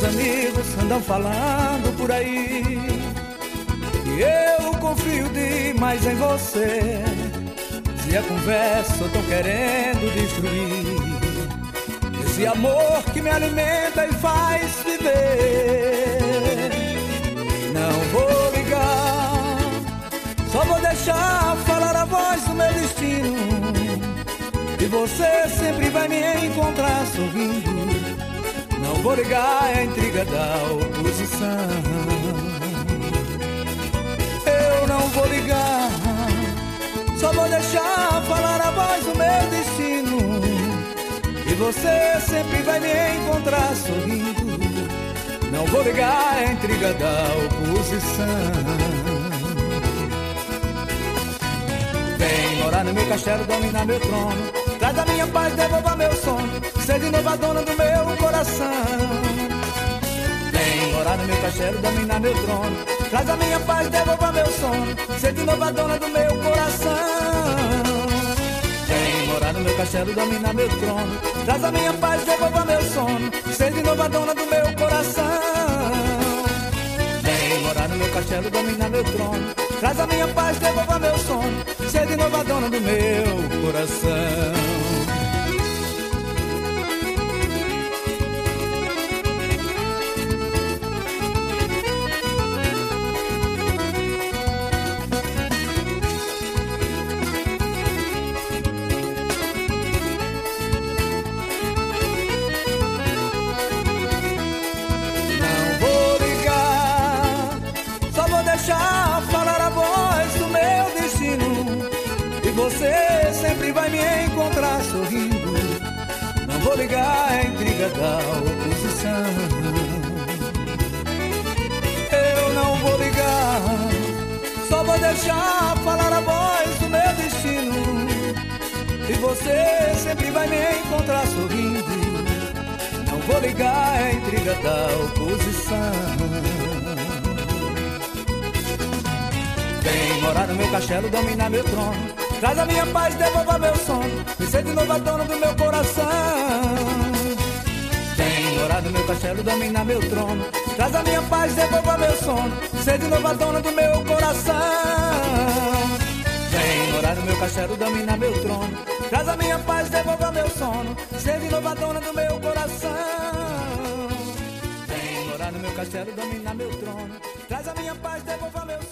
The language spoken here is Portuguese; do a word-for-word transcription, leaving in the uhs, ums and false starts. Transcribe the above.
Meus amigos andam falando por aí e eu confio demais em você. Se a conversa eu tô querendo destruir esse amor que me alimenta e faz viver. Não vou ligar, só vou deixar falar a voz do meu destino, e você sempre vai me encontrar sorrindo. Não vou ligar a intriga da oposição. Eu não vou ligar, só vou deixar falar a voz do meu destino, e você sempre vai me encontrar sorrindo. Não vou ligar a intriga da oposição. Vem morar no meu castelo, dominar meu trono, traz a minha paz, devolva meu sono, ser de novo a dona do meu coração. Vem morar no meu castelo, dominar meu trono, traz a minha paz, devolva meu sono, ser de novo a dona do meu coração. Vem morar no meu castelo, dominar meu trono, traz a minha paz, devolva meu sono, ser de novo a dona do meu coração. Vem morar no meu castelo, dominar meu trono, traz a minha paz, devolva meu sono, ser de novo a dona do meu coração. Deixar falar a voz do meu destino, e você sempre vai me encontrar sorrindo. Não vou ligar a intriga da oposição. Eu não vou ligar, só vou deixar falar a voz do meu destino, e você sempre vai me encontrar sorrindo. Não vou ligar a intriga da oposição. Vem morar no meu castelo, dominar meu trono, traz a minha paz, devolva meu sono, e ser de novo a dona do meu coração. Vem morar no meu castelo, dominar meu trono, traz a minha paz, devolva meu sono, ser de novo a dona do meu coração. Vem morar no meu castelo, dominar meu trono, traz a minha paz, devolva meu sono, ser de novo a dona do meu coração. Vem morar no meu castelo, dominar meu trono, traz a minha paz, devolva meu sono.